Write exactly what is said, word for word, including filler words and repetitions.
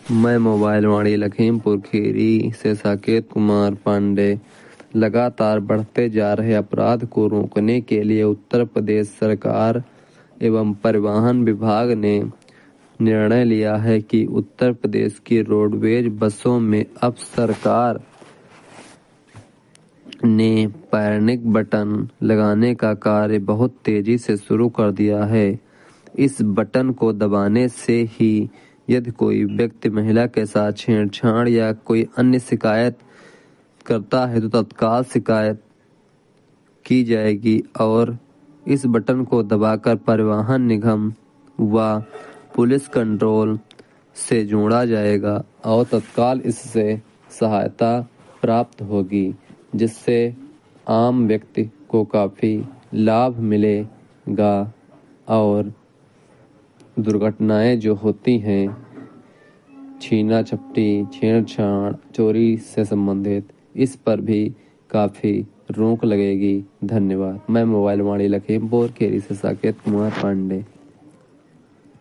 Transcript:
मैं मोबाइल वाणी लखीमपुर खीरी से साकेत कुमार पांडे। लगातार बढ़ते जा रहे अपराध को रोकने के लिए उत्तर प्रदेश सरकार एवं परिवहन विभाग ने निर्णय लिया है कि उत्तर प्रदेश की रोडवेज बसों में अब सरकार ने पैनिक बटन लगाने का कार्य बहुत तेजी से शुरू कर दिया है। इस बटन को दबाने से ही यदि कोई व्यक्ति महिला के साथ छेड़छाड़ या कोई अन्य शिकायत करता है तो तत्काल शिकायत की जाएगी और इस बटन को दबाकर परिवहन निगम व पुलिस कंट्रोल से जोड़ा जाएगा और तत्काल इससे सहायता प्राप्त होगी, जिससे आम व्यक्ति को काफ़ी लाभ मिलेगा और दुर्घटनाएं जो होती हैं, छीना झपटी, छेड़छाड़, चोरी से संबंधित, इस पर भी काफ़ी रोक लगेगी। धन्यवाद। मैं मोबाइल वाणी लखीमपुर खीरी से साकेत कुमार पांडे।